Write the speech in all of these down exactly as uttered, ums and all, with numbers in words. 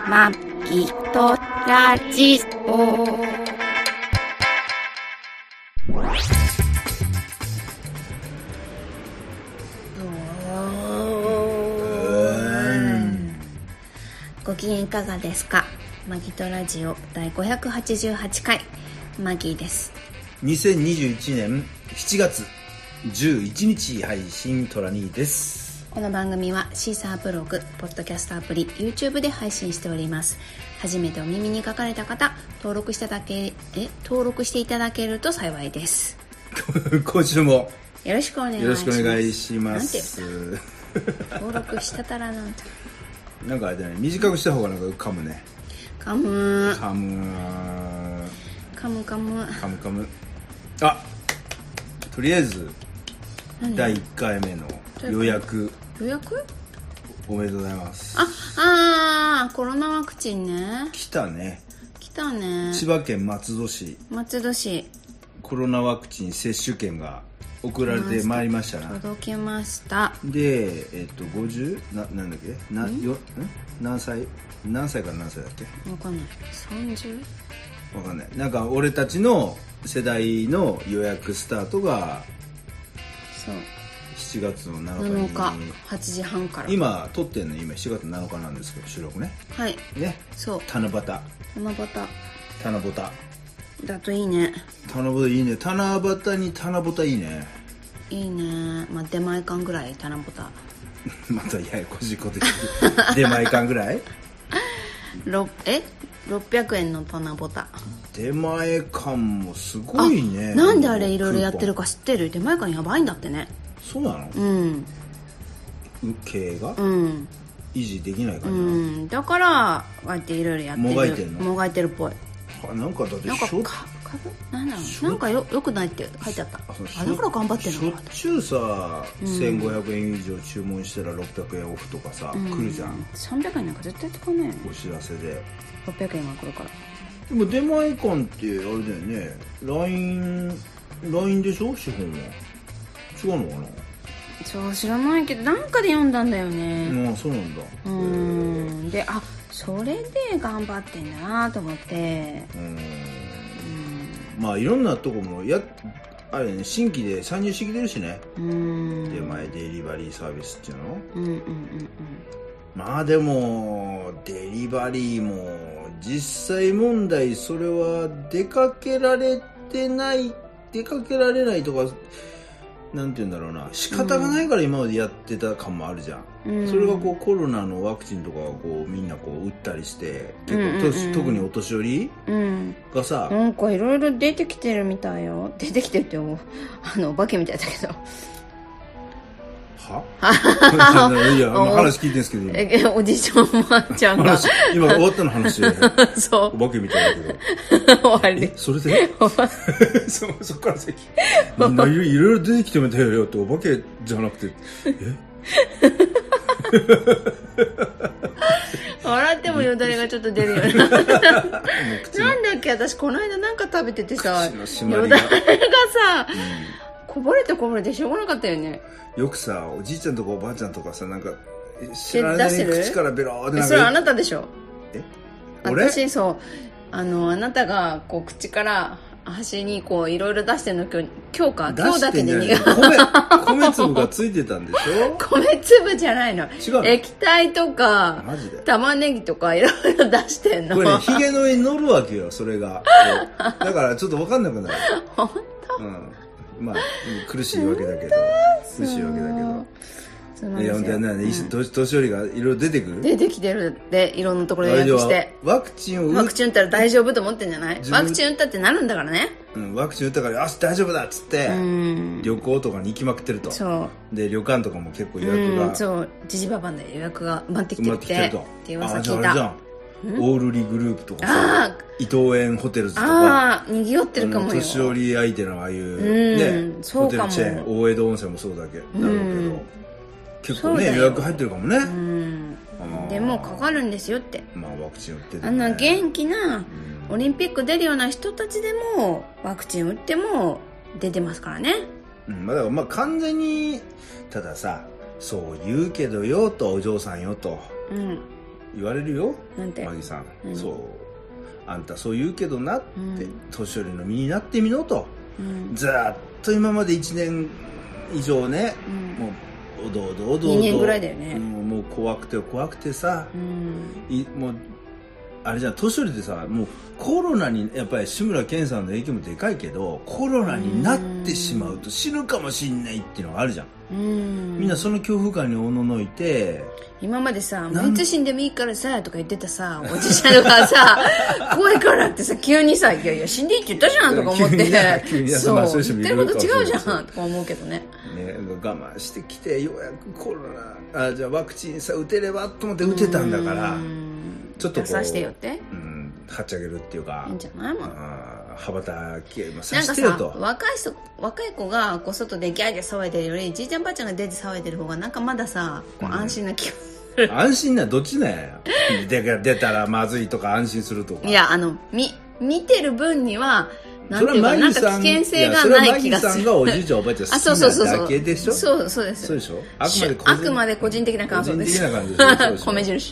まきとラジオ。ご機嫌いかがですか。マギトラジオ第ごひゃくはちじゅうはちかい、マギーです。 にせんにじゅういちねんしちがつじゅういちにち配信トラニーです。 この番組はシーサーブログ、ポッドキャストアプリ、YouTube で配信しております。初めてお耳に書かれた方、登録していただけえ登録していただけると幸いです。 今週もよろしくお願いします。 よろしくお願いします。 登録したたらなんてなんかあれだね、短くした方がなんか噛むね。 噛む噛む噛む噛む噛む噛む。あ、とりあえずだいいっかいめの予約予約おめでとうございます。 ああーコロナワクチンね。 来たね。 来たね。 千葉県松戸市松戸市コロナワクチン接種券が送られてまいりましたな。 届きました。 で、えっとごじゅうな、なんだっけな、よん何歳何歳から何歳だっけわかんない。さんじゅう？ わかんない。なんか俺たちの世代の予約スタートがそうしちがつのなのかになのかはちじはんから今撮ってんの今しちがつなのかなんですけど、収録ね。 はいね。 そう七夕七夕七夕だといいね。 七夕いいね。七夕に七夕いいね。 いいね。まあ出前館ぐらい七夕またややこしいこと言って出前館ぐらいろえろっぴゃくえんの七夕出前館もすごいね。 なんであれいろいろやってるか知ってる？出前館やばいんだってね。 そうなの？ うん経営が、 うん、 維持できないかな、うん、 だからこうやっていろいろやってる。 もがいてんの？ もがいてるっぽい。 なんかだってなんかかかなんだろう、なんかよよくないって書いてあった。ああだから頑張ってんのしょっちゅうさ、うん、せんごひゃくえん以上注文したらろっぴゃくえんオフとかさ、うん、来るじゃん。 さんびゃくえんなんか絶対使わないよね。 お知らせでろっぴゃくえんが来るから。 でも出前館ってあれだよね、 ライン ライン でしょ資本は。違うのかな。 そう知らないけどなんかで読んだんだよね。 ああそうなんだ。 うんで、あそれで頑張ってんだなと思って。うんまあいろんなとこもやあれね、新規で参入してきてるしね。うん出前デリバリーサービスっていうの。うんうんうんうん。まあでもデリバリーも実際問題それは出かけられてない出かけられないとかなんて言うんだろうな、仕方がないから今までやってた感もあるじゃん、うん、それがこうコロナのワクチンとかをこうみんなこう打ったりして結構、うんうんうん、特にお年寄り、うん、がさなんかいろいろ出てきてるみたいよ。出てきてるってもうあのお化けみたいだけどはいや話聞いてんすけどえおじいちゃんおばあちゃんが今終わったの話そうお化けみたいだけど終わりそれでそ, そっから先みんないろいろ出てきてみたよってお化けじゃなくてえ笑ってもよだれがちょっと出るよねなんだっけ私この間なんか食べててさよだれがさ、うんこぼれてこぼれてしょうがなかったよね。 よくさおじいちゃんとかおばあちゃんとかさなんか知らない口からベローってなんかそれあなたでしょ。 え俺私そうあのあなたがこう口から端にこういろいろ出してるの今日今日か今日だけで苦い米, 米粒がついてたんでしょ米粒じゃないの。 違うの液体とかマジで玉ねぎとかいろいろ出してんの。 これねヒゲの上に乗るわけよそれがだからちょっと分かんなくなる本当、 うんまあ苦しいわけだけど苦しいわけだけどそうなんですよ。 いや、ねうん、年寄りがいろいろ出てくる出てきてるっていろんなところ予約してワクチンを打ワクチン打ったら大丈夫と思ってんじゃない。ワクチン打ったってなるんだからね、 うん、ワクチン打ったからよし大丈夫だっつって旅行とかに行きまくってると。そうで旅館とかも結構予約がそうジジババンで予約が埋まってきてるってって噂聞いた。 あじゃああれじゃんオールリグループとかさ伊藤園ホテルズとかああにぎわってるかもよ。 年寄り相手のああいう、ね、ホテルチェーン大江戸温泉もそうだけだろうけど結構ね予約入ってるかもね。うんでもかかるんですよって。 まあワクチン打ってて、ね、 あんな元気なオリンピック出るような人たちでもワクチン打っても出てますからね。 うんまあだからまあ完全にたださそう言うけどよとお嬢さんよと、うん言われるよ。 なんてマギさん、 何そうあんたそう言うけどなって、 うん、 年寄りの身になってみろと、 うん、 ずーっと今までいちねん以上ね、うん、もうおどおどおどおどにねんぐらいだよね、 うん、もう怖くて怖くてさ、 うん、 いもうあれじゃん、年寄りでさ、もうコロナにやっぱり志村けんさんの影響もでかいけど、コロナになってしまうと死ぬかもしんないっていうのがあるじゃん。うん、みんなその恐怖感におののいて、 今までさ、いつ死んでもいいからさとか言ってたさ、おじちゃんがさ怖いからってさ、急にさ、いやいや死んでいいって言ったじゃんとか思って急にそう、言ってること違うじゃんとか思うけどね。 ね、我慢してきてようやくコロナ、あ、じゃあワクチンさ打てればと思って打てたんだから、ちょっとこうさしてよって、 うん、はっちゃげるっていうか、 いいんじゃないもん。 羽ばたきさしてよと。 なんかさ、若い人、若い子がこう外でギャーギャー騒いでるより、じいちゃんばあちゃんが出て騒いでる方がなんかまださ、こう安心な気がする、 うん、安心などっちなんや出, 出たらまずいとか安心するとか。 いや、あのみ見てる分にはなんていうか、なんか危険性がない気がする。 それはマギさんがおじいちゃんおばあちゃん好きなだけでしょ。 そうそうそうです。 そうでしょ。あくまで個人あくまで個人的な感想です。 個人的な感想です。 米印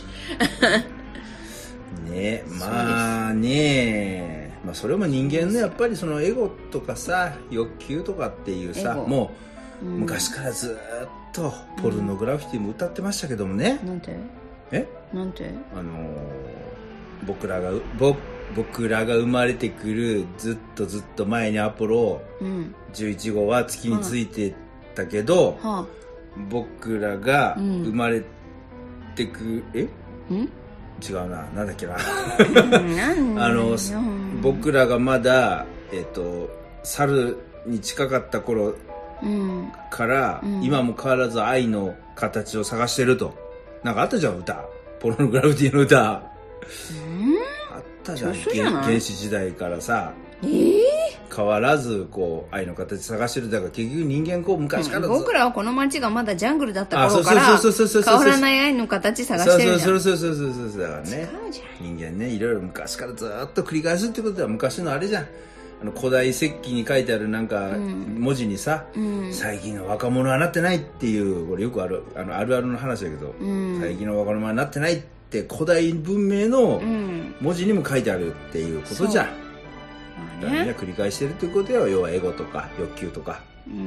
ね、まあね、まあ、それも人間のやっぱりそのエゴとかさ、欲求とかっていうさ、もう昔からずっとポルノグラフィティも歌ってましたけどもね、 うん、なんてえなんてあのー、僕らが僕僕らが生まれてくるずっとずっと前にアポロじゅういち号は月についてたけど、うんはあ、僕らが生まれてく、うん、えん違うな、なんだっけなあの僕らがまだ、えーと、猿に近かった頃から、うん、今も変わらず愛の形を探してると、なんかあったじゃん、歌、ポルノグラフィティの歌、うん、あったじゃん、原始時代からさ、えー、変わらずこう愛の形探してる。だから結局人間こう昔からず、 うん、僕らはこの街がまだジャングルだった頃から変わらない愛の形探してるじゃん。 そうそうそうそうそうそう、だからね、人間ね、いろいろ昔からずっと繰り返すってことは、昔のあれじゃん、あの古代石器に書いてあるなんか文字にさ、うん、最近の若者はなってないっていう、これよくあるあのあるあるの話だけど、うん、最近の若者はなってないって古代文明の文字にも書いてあるっていうことじゃん、うんみんな繰り返してるってことは、要はエゴとか欲求とか、うん、うん、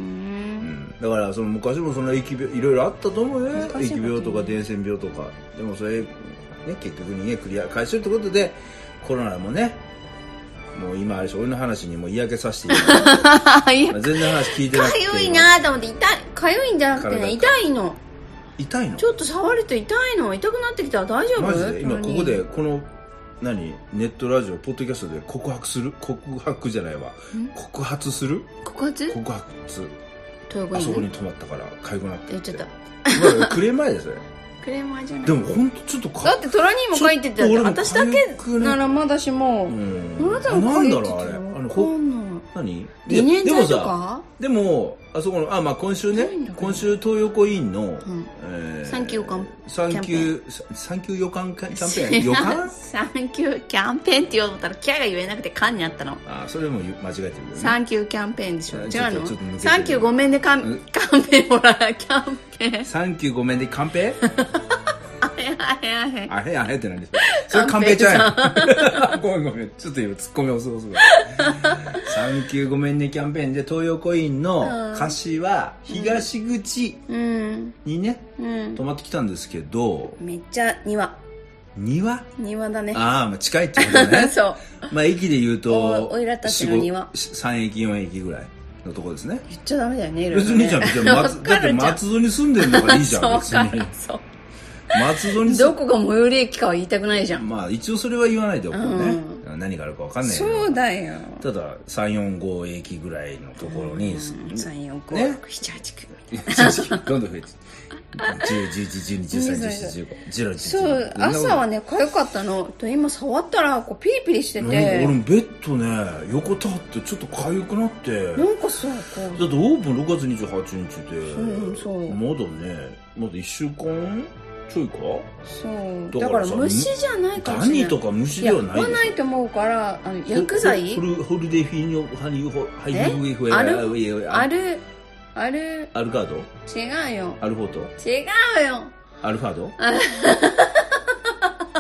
だからその昔もその疫病いろいろあったと思うよ、疫病とか伝染病とか。でもそれ、ね、結局人間繰り返してるってことで、コロナもね、もう今あれし俺の話にも嫌気させている全然話聞いてなくて、 かゆいなと思って、痛い、かゆいんじゃなくてね、痛いの痛いの、 ちょっと触ると痛いの、痛くなってきたら大丈夫？ マジで今ここでこの何ネットラジオポッドキャストで告白する、告白じゃないわ、告発する、 告発告発あそこに泊まったからかゆくなって言っちゃった、 まあ、クレーム前ですよクレーム前じゃない、 でも本当ちょっとかだってトラにも書いてて、私だけならまだしも、うん、あなたも書いてて、なんだろうあれ、あのほ何理念剤とかでもあそこのあ、まあ、今週ね、今週東横インの、うんえー、サンキューサンキューサンキュー予感キャンペーン予感サンキューキャンペーンって言おうと思ったらキャが言えなくてカンにあったの。 あそれも間違えてるよね。 サンキューキャンペーンでしょ。違うのサンキューごめんでカンペーンほらキャンペーンサンキューごめんでカンペーンあへあへあへあへあへって何ですかそれカンペーちゃうやんごめんごめんちょっと今ツッコミ遅そうサンキューごめんねキャンペーンで東横インの歌詞は東口にね、うんうん、泊まってきたんですけど、 めっちゃ庭庭庭だね。 ああ、まあ、近いってことねそうまあ駅で言うとおいらたちの庭さん駅よん駅ぐらいのとこですね。 言っちゃダメだよね。 別にいいじゃん、別に松だって松戸に住んでるのがいいじゃん別にそう松戸にどこが最寄り駅かは言いたくないじゃん。 まあ一応それは言わないでおこうね、うん、何があるか分かんないよ。 そうだよ。 たださんよんご駅ぐらいのところに、うん、 さんよんご、ね、ななはちきゅうどんどん増えてじゅう、じゅういち、じゅうに、じゅうさん、じゅうよん、じゅうご、じゅうろく、じゅうななそう朝はねかゆかったのと今触ったらこうピリピリしてて、 俺もベッドね横たってちょっとかゆくなってなんかさこうだってオープンろくがつにじゅうはちにちで、 うん、そうまだねまだいっしゅうかんちょいかそうだから虫じゃないかもしれない。 ダニとか虫ではないでしょ。 いや来ないと思うからあの薬剤ホルホルデフィニョハニュホハイフィフエアルアルアルアルカード違うよアルフォート違うよアルファード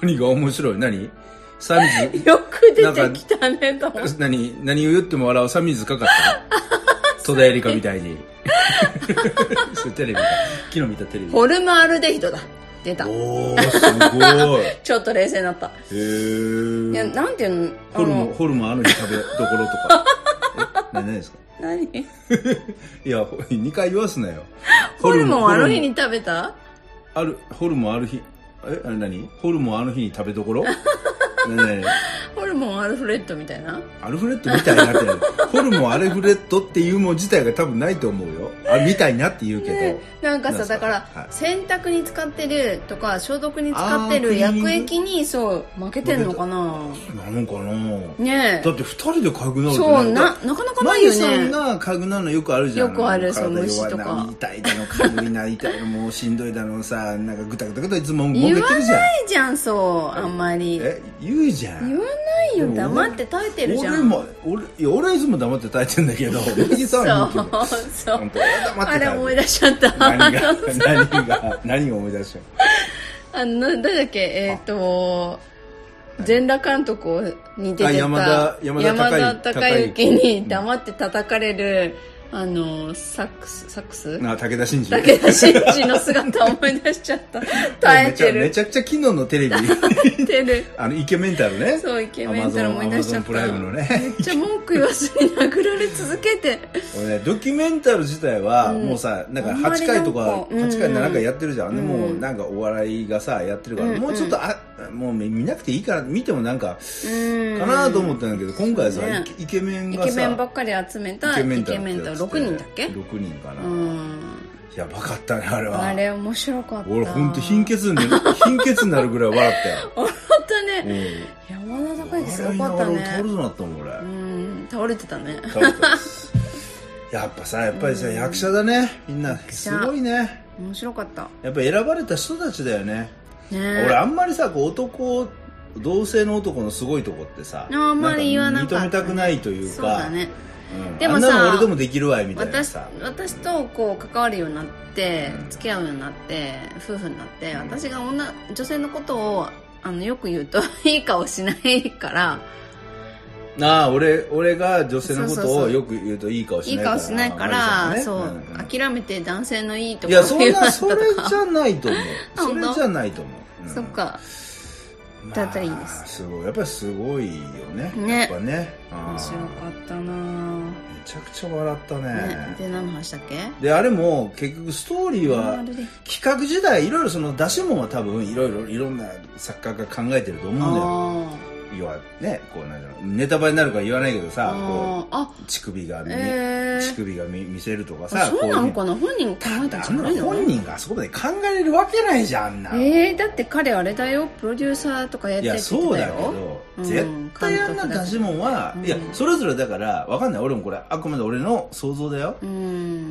何が面白い？何？サミズよく出てきたねと思って。 何何を言っても笑うサミズかかった戸田恵梨香みたいにそれテレビか昨日見たテレビ。 ホルムアルデヒドだ。出た。 おーすごいちょっと冷静になった。へー。 いや、なんていうの、 ホルモンホルモンある日食べどころとかえ何ですか？ 何いやにかい言わすなよ。 ホルモンあの日に食べた？ あるホルモンある日えあれ何？ホルモンあの日に食べどころ何何ホルモンアルフレッドみたいなアルフレッドみたいなってホルモンアルフレッドっていうもん自体が多分ないと思うよ。あみたいなって言うけど、 ね、なんかさだから、はい、洗濯に使ってるとか消毒に使ってる薬液にそう負けてんのかな。 なのかなねえ。 だってふたりで嗅ぐなると、ね、そうななかなかないよね。 マギさんが嗅ぐなのよくあるじゃん。 よくあるそう虫とか痛いだの軽いな痛いのもうしんどいだのさなんかグタグタグタいつももげてるじゃん。 言わないじゃんそうあんまり。 え言うじゃん。 言わないよ黙って耐えてるじゃん。 俺も俺いや俺はいつも黙って耐えてんだけどマギさんは言うけど。 そうそう本当黙ってあれ思い出しちゃった。 何が何が何を思い出しちゃう。 あの誰だっけえっ、ー、と全裸監督に出てた山田山田孝之に黙って叩かれる。あのサックスサックスあ武田真治武田真治の姿思い出しちゃった耐えてるめちゃくちゃ昨日のテレビ耐えてるあのイケメンタルねそうイケメンタル思い出しちゃった。 アマゾンプライムのねめっちゃ文句言わずに殴られ続けて俺ねドキュメンタル自体はもうさ、うん、なんかはちかいとかはちかいななかいやってるじゃん、うん、でもうなんかお笑いがさやってるから、うん、もうちょっとあもう見なくていいから見てもなんかかなと思ったんだけど今回さ、ね、イケメンがさイケメンばっかり集めたイケメンタルろくにんだっけろくにんかな。やばかったねあれは。 あれ面白かった。 俺本当貧血に貧血になるぐらい笑ったよ。 笑ったね。山田孝之すごかったね。 倒れそうになったもん俺。 うん倒れてたね。 倒れてたやっぱさやっぱりさ役者だねみんなすごいね。 面白かった。 やっぱ選ばれた人たちだよね。 ね俺あんまりさこう男同性の男のすごいとこってさあんまり言わなかった、ね、 認めたくないというか。 そうだね。 うん、 でもさあんなの俺でもできるわいみたいなさ私, 私とこう関わるようになって付き合うようになって夫婦になって私が女女性のことをあのよく言うといい顔しないからああ 俺, 俺が女性のことをよく言うといい顔しないからいい顔しないから、ね、そう、うんうん、諦めて男性のいいところを言わなかったとかいやそんなそれじゃないと思うそれじゃないと思う、 うん、そっかだったらいいです、 まあ、すごいやっぱりすごいよねねやっぱね面白かったなめちゃくちゃ笑ったね。 ねで何の話だっけであれも結局ストーリーは企画時代いろいろその出し物は多分いろいろいろんな作家が考えてると思うんだよ。要はねこうなんだろうネタバレになるから言わないけどさこう乳首が、えー、乳首が 見, 見せるとかさそうなのかな本人考えたんじゃないの本人があそこまで考えれるわけないじゃんあんなえー、だって彼あれだよプロデューサーとかやってるって言ってたよ。いやそうだけど、 うん、絶対あんな出し物は、うん、いやそれぞれだからわかんない俺もこれあくまで俺の想像だよ、うん、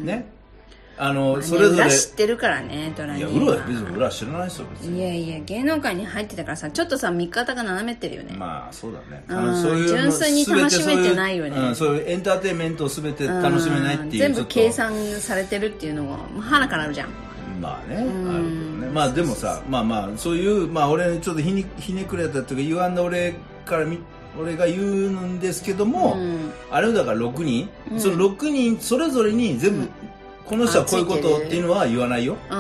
ねあの、まあね、それぞれ裏知ってるからねドラにいや裏別に裏知らないですよ別にいやいや芸能界に入ってたからさちょっとさ見方が斜めってるよね。 まあそうだねあのそういう純粋に楽しめてないよね。 そういう、うん、そういうエンターテインメントを全て楽しめないっていう全部計算されてるっていうのが鼻からあるじゃん。 まあねあるけどねまあでもさまあまあそういうまあ俺ちょっとひね、ひねくれたっていうか言わんだ俺から見俺が言うんですけども、うん、あれだからろくにん、うん、そのろくにんそれぞれに全部、うんこの人はこういうことっていうのは言わないよ、うん、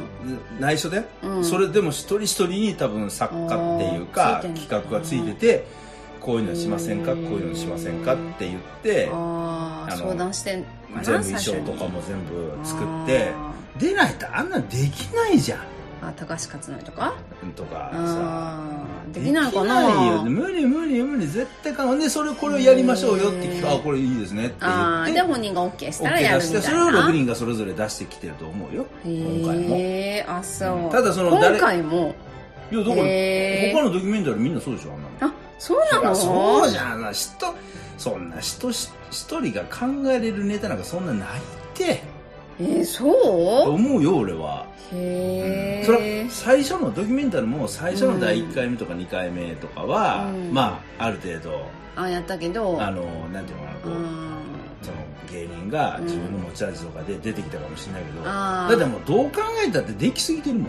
内緒で、うん、それでも一人一人に多分作家っていうか企画がついててこういうのしませんかこういうのしませんかって言ってああ相談して全部衣装とかも全部作って出ないとあんなできないじゃん。 あ高橋克典とかとかさできないのかな。 できないよ無理無理無理絶対かんでそれこれをやりましょうよって聞くあこれいいですねって言ってで本人が OK したらやるみたいなそれをろくにんがそれぞれ出してきてると思うよ今回も。 へえあそう、 うん、ただその今回もいやだから他のドキュメンタリーみんなそうでしょあんなの。あそうなのそうじゃん人そんな人一人が考えれるネタなんかそんなないってえー、そう思うよ俺は。 へえ、 うん、それ最初のドキュメンタルも最初のだいいっかいめとかにかいめとかは、うん、まあある程度あやったけどあのなんていうのかなこう、うん、その芸人が自分の持ち味とかで出てきたかもしれないけど、うん、だってもうどう考えたってできすぎてるもん。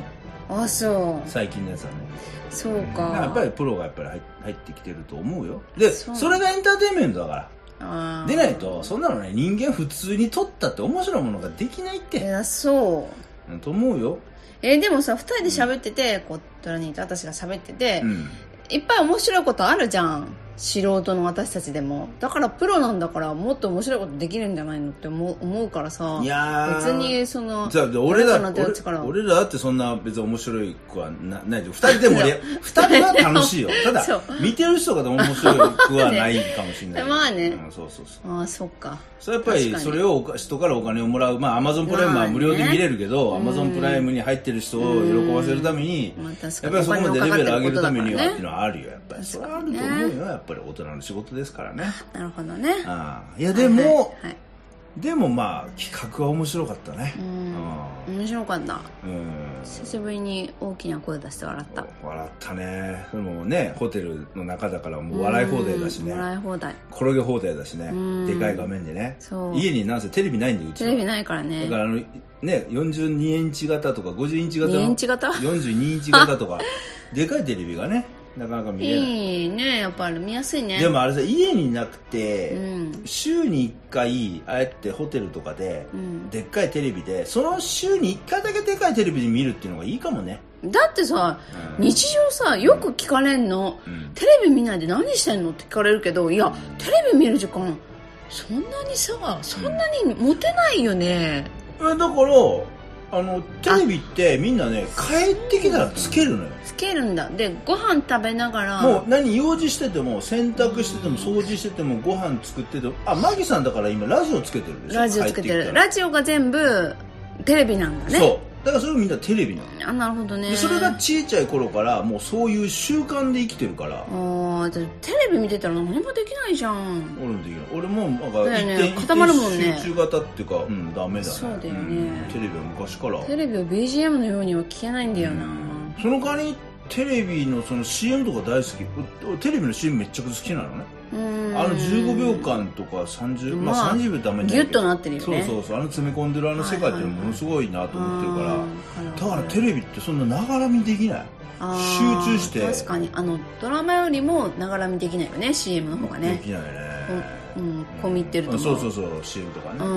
あ、そう最近のやつはね。 そうか。 やっぱりプロがやっぱり入ってきてると思うよ。で そ, それがエンターテインメントだから。あでないとそんなのね、人間普通に撮ったって面白いものができないって。 いや、そうと思うよ。 えー、でもさ、二人で喋ってて、うん、こうトラニーと私が喋ってて、うん、いっぱい面白いことあるじゃん、素人の私たちでも。だからプロなんだからもっと面白いことできるんじゃないのって思う、思うからさ。いや別にそのじゃあ俺ら俺, 俺らだってそんな別に面白い子は な, ないでふたりでもふたりは楽しいよ。ただ見てる人が面白くはないかもしれない。 まあね、 うん、そうそうそう。 ああ、そっか。 それやっぱりそれを人からお金をもらう、まあアマゾンプライムは無料で見れるけど、アマゾンプライムに入ってる人を喜ばせるために、やっぱりそこまでレベル上げるためにはっていうのはあるよ。やっぱりそれはあると思うよ。やっぱり大人の仕事ですからね。 なるほどね。 ああ、いやでも、はいはいはい、でもまあ企画は面白かったね。 うん、面白かった。うん、久しぶりに大きな声出して笑った。 笑ったね。でもね、ホテルの中だからもう笑い放題だしね。 笑い放題。 転げ放題だしね。でかい画面でね。そう。家になんせテレビないんで、うち。 テレビないからね。 だからあのね、よんじゅうにインチ型とかごじゅうインチ型の。 にインチ型？ よんじゅうにインチ型とかでかいテレビがね。なかなか見れない。 いいね、やっぱり見やすいね。 でもあれさ、家になくて、うん、週にいっかいああやってホテルとかで、うん、でっかいテレビでその週にいっかいだけでかいテレビで見るっていうのがいいかもね。だってさ、うん、日常さ、よく聞かれんの、うん、テレビ見ないで何してんのって聞かれるけど、いや、うん、テレビ見る時間そんなにさ、そんなに持てないよね。 うん、だからあのテレビってみんなね、帰ってきたらつけるのよ。 つけるんだ。でご飯食べながら、 もう何用事してても洗濯してても掃除しててもご飯作ってても、あ、マギさんだから今ラジオつけてるでしょ。 ラジオつけてる。ラジオが全部テレビなんだね。 そうだからそれをみんなテレビなの。 あ、なるほどね。 でそれが小さい頃からもうそういう習慣で生きてるから。 ああ、テレビ見てたら何もできないじゃん。 俺もできない。俺もなんか一点固まるもんね。 集中型っていうか、うん、ダメだね。 そうだよね、うん。 テレビは昔から。 テレビを ビージーエム のようには聞けないんだよな。うん、 その代わりテレビのその シーエム とか大好き。テレビの シーエム めっちゃ好きなのね。あのじゅうごびょうかんとかさんじゅう、まあ、まあさんじゅうびょうダメギュッとなってるよね。 そうそうそう、あの詰め込んでるあの世界ってものすごいなと思ってるから、はいはいはい、だからテレビってそんなながら見できない。集中して。 確かにあのドラマよりもながら見できないよね、 シーエム の方がね。 できないね。 うん、込み入ってると思う。 そうそうそう、シーエム とかね。うん、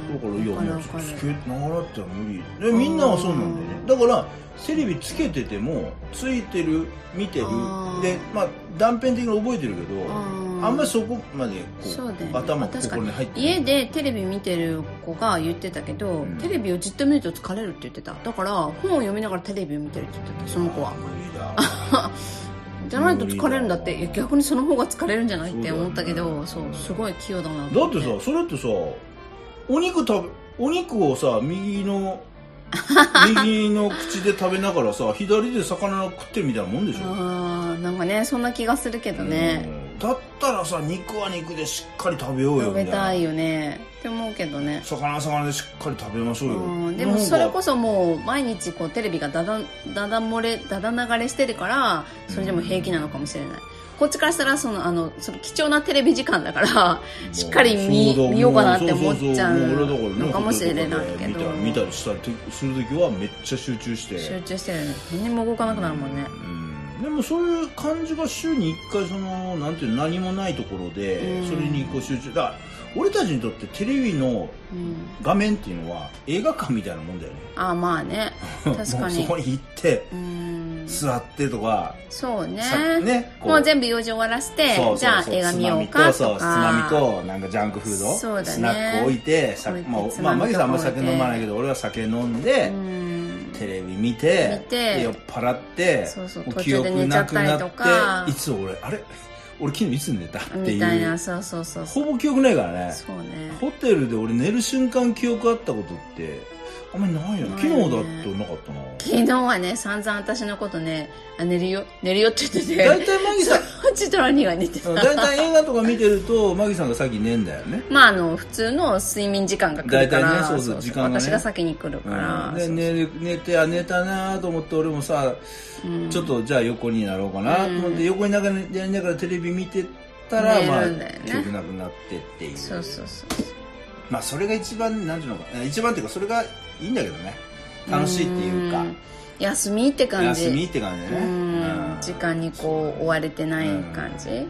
だからいや、もうつけながらっては無理で、みんなはそうなんだよね。だからテレビつけててもついてる見てるで、まあ断片的に覚えてるけど、あんまりそこまでこうそうだよ、ね、頭心に入って家でテレビ見てる子が言ってたけど、うん、テレビをじっと見ると疲れるって言ってた。だから本を読みながらテレビを見てるって言ってた、その子は。じゃないと疲れるんだって。逆にその方が疲れるんじゃないって思ったけど、そう、ね、そうすごい器用だなと思って。 だってさ、それってさ、お肉食べお肉をさ、右の右の口で食べながらさ、左で魚食ってるみたいなもんでしょ。 ああ、なんかね、そんな気がするけどね。 だったらさ、肉は肉でしっかり食べようよみたいな。 食べたいよねって思うけどね。 魚は魚でしっかり食べましょうよ。うん、 でもそれこそもう毎日こうテレビがだだだだ漏れだだ流れしてるから、それでも平気なのかもしれない。うん、こっちからしたらそのあのその貴重なテレビ時間だからしっかり 見, 見ようかなって思っちゃうのかもしれないけど、 見たりしたりする時はめっちゃ集中して集中してるね。何も動かなくなるもんね。 うん、でもそういう感じが週にいっかいそのなんていうの、何もないところでそれにこう集中だから、俺たちにとってテレビの画面っていうのは映画館みたいなもんだよね。 ああ、まあね、確かにもうそこに行って座ってとか、 そうね、ね、もう全部用事終わらせて、じゃあ映画見ようかとか、 つまみとなんかジャンクフード、そうだね、スナック置いて、まあマギさんあんまり酒飲まないけど俺は酒飲んでテレビ見て、見て酔っ払って、そうそう、記憶なくなって、いつ俺あれ俺昨日いつ寝たっていうみたいな、そうそうそう、ほぼ記憶ないからね。そうね。ホテルで俺寝る瞬間記憶あったことってあんまりないよね。昨日だとなかったな。 昨日はね、散々私のことね、あ、寝るよ寝るよって言ってて、 大体マギさんこっちとらには寝てた。 大体映画とか見てるとマギさんが先寝んだよね。 まああの普通の睡眠時間が来るから、大体ね、そうそう、時間がね、私が先に来るから、うん、で寝寝て、あ、寝たなと思って俺もさ、うん、ちょっとじゃあ横になろうかなと思って、うん、横にながらやりながらテレビ見てたら、ね、まあ記憶なくなってっていう。そうそうそう。まあそれが一番なんていうのか、一番っていうかそれがいいんだけどね。楽しいっていうか。 休みって感じ。 休みって感じだね。うん、 時間にこう追われてない感じ。うん、そうだよね。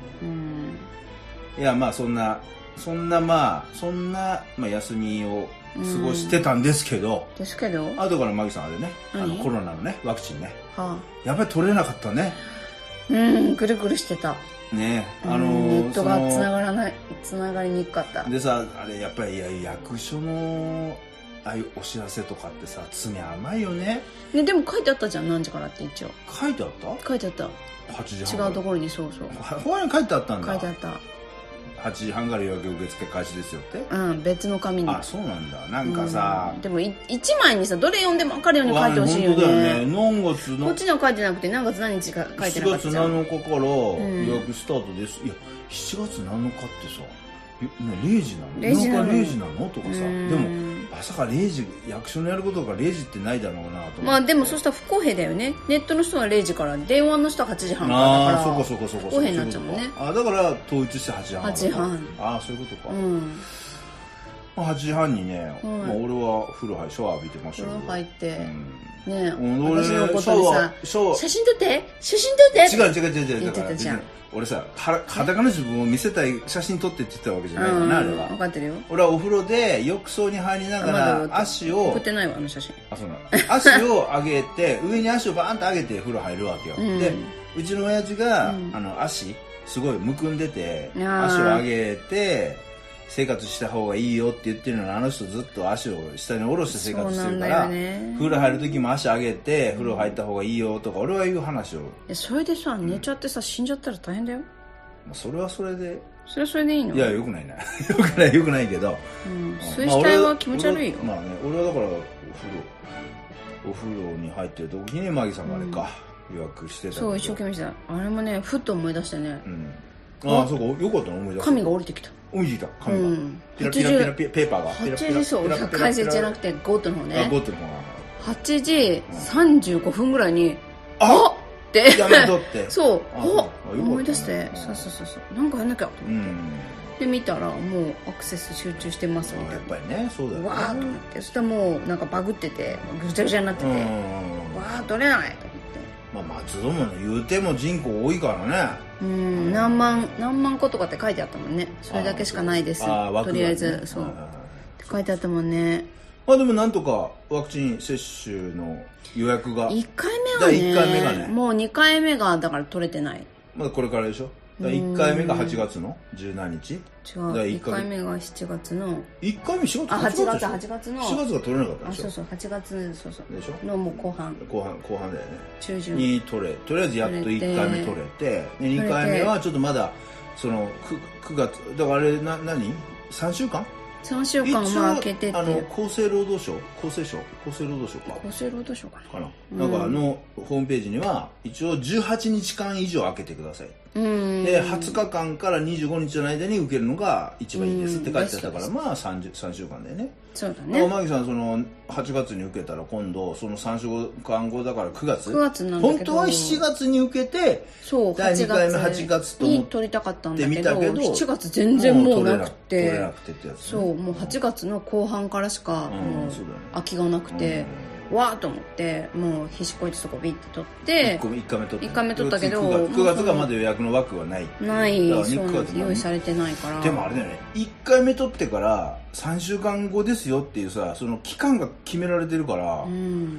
うん、いやまあそんなそんなまあそんな、まあ、休みを過ごしてたんですけど、 うん、ですけど後からマギさんあれね、あのコロナのねワクチンね、 はあ、 やっぱり取れなかったね。 うんぐるぐるしてたね、あのー、 ネットがつながらないつながりにくかった。 でさあれやっぱりいや役所のああいうお知らせとかってさ罪甘いよね。 ねでも書いてあったじゃん何時からって一応。 書いてあった？ 書いてあった。 はちじはん違うところにそうそう。 ほらに書いてあったんだ。 書いてあった。 はちじはんから予約受付開始ですよって。 うん別の紙に。 あそうなんだ。なんかさ、 うん、でもい一枚にさどれ読んでも分かるように書いてほしいよね。 本当だよね。何月のこっちの書いてなくて何月何日か書いてなかったじゃん。 しちがつなのかから予約スタートです、うん、いやしちがつなのかってされいじなの？ れいじなの？ れいじなのとかさ、でもまさかれいじ役所のやることがれいじってないだろうなと思って。 まあでもそしたら不公平だよね。ネットの人はれいじから電話の人ははちじはんからだから。 ああそうかそうかそうか不公平になっちゃうもんね。 あだから統一してはちじはんはちじはん。 ああそういうことか。 うんはちじはんにね、はいまあ、俺は風呂入シャワー浴びてましたけど風呂入って、うん、ねえ、 うん、私のことでさ写真撮って写真撮って違う違う違う違う言ってたじゃん。俺さ裸の自分を見せたい写真撮ってって言ってたわけじゃないかな、あれは分かってるよ。 俺はお風呂で浴槽に入りながら足を送ってないわあの写真。 あそうな足を上げて上に足をバーンと上げて風呂入るわけよ、うん、でうちの親父が、うん、あの足すごいむくんでて足を上げて生活した方がいいよって言ってるのにあの人ずっと足を下に下ろして生活してるから、ね、風呂入る時も足上げて風呂入った方がいいよとか俺は言う話を。 それでさ寝ちゃってさ死んじゃったら大変だよ。 それはそれでそれはそれでいいの？ いやよくないなよくないよくないけど、 うん、そういう死体は気持ち悪いよ。 まあね俺はだからお風呂お風呂に入ってる時にマギさんがあれか、うん、予約してた。 そう一生懸命してた。あれもねふっと思い出してね、うん、 ああそうかよかったの思い出した。 髪が降りてきた。 降りてきた髪が、うん、ピラピラピラピラペーパーがはちじそう解説じゃなくてゴートの方ね。 あゴートの方はちじさんじゅうごふんぐらいにあっってやめとってそうあ思い出してそうそうそうそうなんかやんなきゃと思って、うん、で見たらもうアクセス集中してますみたいな。 やっぱりねそうだよね。 わーっと思ってそしたらもうなんかバグっててぐちゃぐちゃになっててわー取れないと思って。 まあ松戸も言うても人口多いからね。 うん何万何万個とかって書いてあったもんね。それだけしかないですとりあえずそうって書いてあったもんね。 まあでもなんとかワクチン接種の予約がいっかいめはねいっかいめがねもうにかいめがだから取れてない。 まだこれからでしょ。だいっかいめがはちがつの十何日。 違ういっかいめがしちがつのいっかいめしがつあはちがつはちがつのしがつが取れなかったでしょ。 あそうそうはちがつそうそうでしょのもう後半後半後半だよね中旬に取れとりあえずやっといっかいめ取れてでにかいめはちょっとまだその 9, 9月だからあれな何さんしゅうかんさんしゅうかんは空けててあの厚生労働省厚生省厚生労働省か厚生労働省かなかな、うん、なんかあのホームページには一応じゅうはちにちかん以上空けてください。うんではつかかんからにじゅうごにちの間に受けるのが一番いいですって書いてあったからまあさんしゅうかんだよね。 そうだね。 マギさんそのはちがつに受けたら今度そのさんしゅうかんごだからくがつくがつなんだけど本当はしちがつに受けてそうだいにかいめはちがつと思って取りたかったんだけどしちがつ全然もうなくて取れなくてってやつ、ね、 そうもうはちがつの後半からしかもう空きがなくて、うん、わーと思ってもうひしこいてそこビッて取っていっかいめ取ったいっかいめ取ったけどくがつがまだ予約の枠はないないそうなんです用意されてないからでもあれだよねいっかいめ取ってからさんしゅうかんごですよっていうさその期間が決められてるから、うん、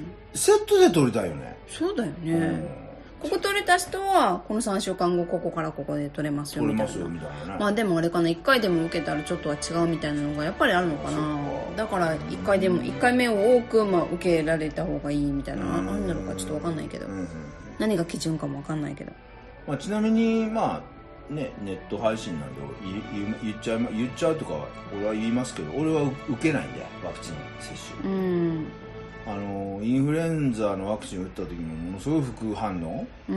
セットで取りたいよね。 そうだよね、うんここ取れた人はこのさんしゅうかんごここからここで取れますよみたいな。取れますよみたいなね。まあでもあれかないっかいでも受けたらちょっとは違うみたいなのがやっぱりあるのかな。だからいっかいでもいっかいめを多くまあ受けられた方がいいみたいなあるんだろうかちょっと分かんないけど、うんうん、何が基準かも分かんないけど、 まあ、ちなみにまあねネット配信なんで言っちゃう言っちゃうとか俺は言いますけど俺は受けないんでワクチン接種。うんあのインフルエンザのワクチン打った時もものすごい副反応、うん、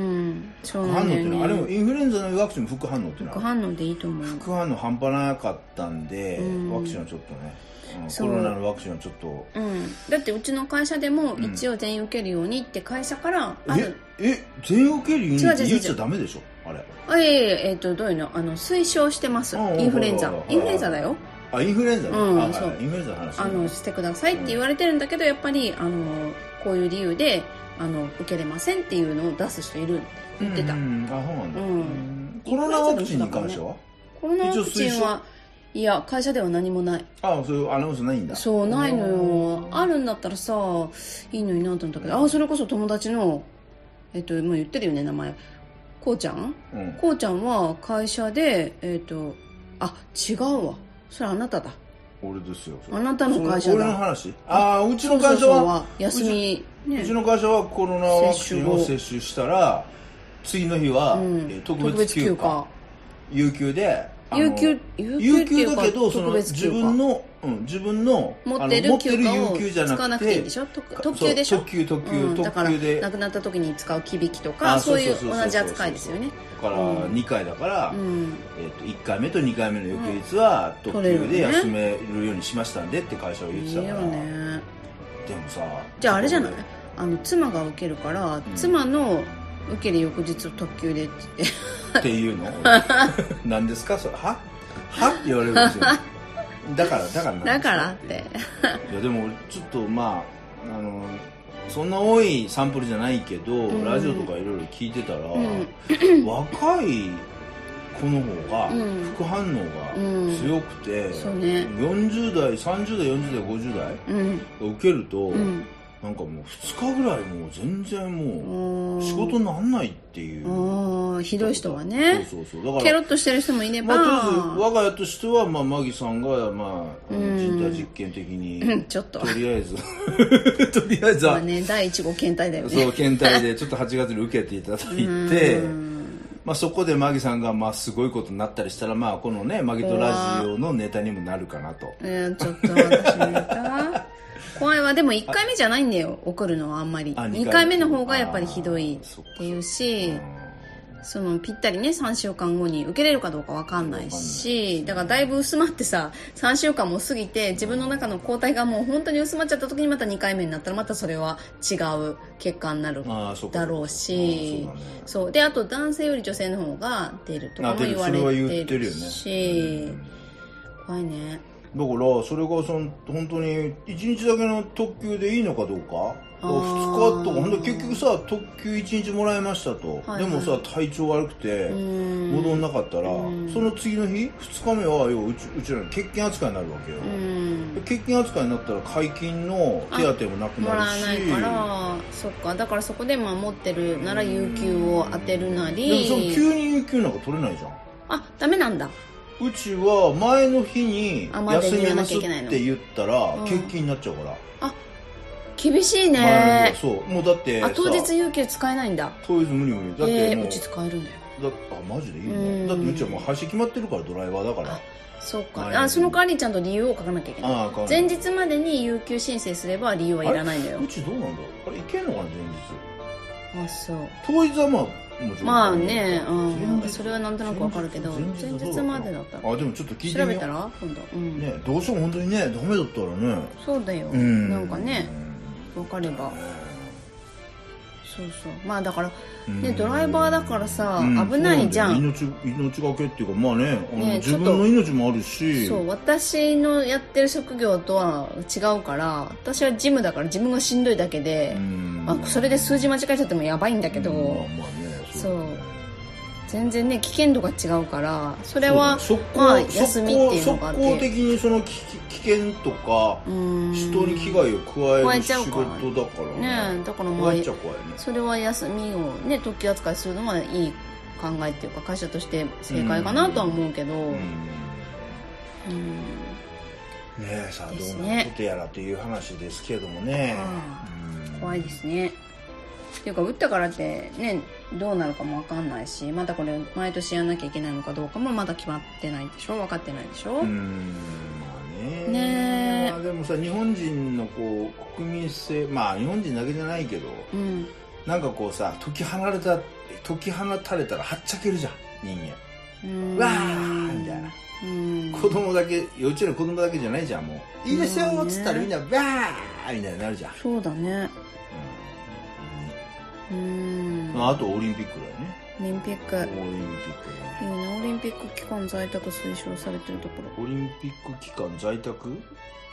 そうなんだよね、副反応っていうのはあれもインフルエンザのワクチンも副反応っていうのは副反応でいいと思う。 副反応半端なかったんで、うん、ワクチンはちょっとね、うん、コロナのワクチンはちょっと、 うん、だってうちの会社でも一応全員受けるようにって会社からある、 うん、ええ全員受けるようにって言っちゃダメでしょあれ。 あいえいええー、とどういうのあの推奨してますインフルエンザインフルエンザだよ。 あインフルエンザね、 うん、 あそうインフルエンザの話あのしてくださいって言われてるんだけど、うん、やっぱりあのこういう理由であの受けれませんっていうのを出す人いるって言ってた、 うんうん、あ、そうなんだ、うん、コロナワクチンに関しては、 コロナワクチンはいや会社では何もない。 ああ、そういうアナウンスないんだ。 そうないのよ。あるんだったらさいいのになと思ったけど、あ、それこそ友達のえっともう言ってるよね名前、こうちゃん、うん、こうちゃんは会社でえっとあ違うわ、それあなただ。 俺ですよ。 あなたの会社だ。 俺の話。ああ、うちの会社は、そうそうそう休み、ね、 うちの会社はコロナワクチンを接種したら次の日は、うん、特別休暇、有給で、 有給有給だけどその自分の、うん、自分の持ってる休暇を使わなくていいんでしょ。特急でしょ。 特急特急、うん、 特急でだから亡くなった時に使う木引きとかそういう同じ扱いですよね。 だからにかいだから、うん、えー、といっかいめとにかいめの翌日は特急で休めるようにしましたんでって会社は言ってたから、いいよね。でもさ、じゃああれじゃない、あの妻が受けるから、うん、妻の受ける翌日特急でって言ってっていうの何ですかそれ、ははって言われるんですよだからだからだからっていやでもちょっとまああのそんな多いサンプルじゃないけど、うん、ラジオとかいろいろ聞いてたら、うん、若い子の方が副反応が強くて、うんそうね、よんじゅう代さんじゅう代よんじゅう代ごじゅう代が受けると、うん、なんかもうふつかぐらいもう全然もう仕事になんないっていう。 ひどい人はね。 そうそうそう。だからケロッとしてる人もいれば、 まあ、とりあえず我が家としては、まあ、マギさんが、まあ、人体実験的にちょっととりあえずとりあえずは、 まあね、だいいち号検体だよね。 そう検体でちょっとはちがつに受けていただいてまあそこでマギさんがまあすごいことになったりしたら、まあこのねマギとラジオのネタにもなるかなと。 えー、ちょっと私のネタ怖いわ。でもいっかいめじゃないんだよ、怒るのはあんまり。にかいめの方がやっぱりひどいっていうし、そのぴったりねさんしゅうかんごに受けれるかどうか分かんないし、だからだいぶ薄まってささんしゅうかんも過ぎて自分の中の抗体がもう本当に薄まっちゃった時にまたにかいめになったらまたそれは違う結果になるだろうし、そうであと男性より女性の方が出るとかも言われてるし、怖いね。 だからそれがその本当にいちにちだけの特急でいいのかどうか、ふつかとか本当結局さ特急いちにちもらいましたと、はいはい、でもさ体調悪くて戻んなかったらその次の日ふつかめは要はうちうちらの欠勤扱いになるわけよ。欠勤扱いになったら解禁の手当もなくなるし、もらわないから、 そっか、だからそこでまあ持ってるなら有給を当てるなり。 でもその急に有給なんか取れないじゃん。 あ、ダメなんだ。 うちは前の日に休みますって言ったら欠勤になっちゃうから。 あ、厳しいね。 そうもうだってあ、当日有給使えないんだ。 当日無理無理だってもう、えー、うち使えるんだよ。 だあマジでいいね。だってうちはもう廃止決まってるからドライバーだから。 そうか。あ、その代わりにちゃんと理由を書かなきゃいけない。ああ、前日までに有給申請すれば理由はいらないんだよ。 うちどうなんだ。あれいけんのかな前日。 あ、そう。 当日はまあ。 まあね、うん、それはなんとなくわかるけど前日までだったら。 あ、でもちょっと聞いてみよう。 調べたら今度、うん、 ね、どうしても本当にねダメだったらね。 そうだよ、うん、なんかねわかれば。そうそう、まあだからねドライバーだからさ、うん、危ないじゃん。 命命がけっていうかまあね、ね、自分の命もあるし。 そう、私のやってる職業とは違うから、私はジムだから自分がしんどいだけで、まあ、それで数字間違えちゃってもやばいんだけど、まあまあね、そう全然ね危険度が違うからそれはまあ休みっていうのがあって速攻的にその危険とか人に危害を加える仕事だからね。 ね、だからまあそれは休みをね特急扱いするのはいい考えっていうか会社として正解かなとは思うけど、うん、うん、ねえさあどうなことやらという話ですけどもね、 うん、怖いですね。っていうか打ったからってねどうなるかも分かんないし、またこれ毎年やんなきゃいけないのかどうかもまだ決まってないでしょ、分かってないでしょ。うーん、 まあねねまあ、でもさ日本人のこう国民性、まあ日本人だけじゃないけど、うん、なんかこうさ解き放れた解き放たれたらはっちゃけるじゃん人間。うーんわーみたいな。うん、子供だけ幼稚園の子供だけじゃないじゃん。もういいですよっつったらみんなバーみたいになるじゃん。 そうだね。 うん、あとオリンピックだよね。 オリンピック。 オリンピック、 ね。いいね。オリンピック期間在宅推奨されてるところ。 オリンピック期間在宅？あ、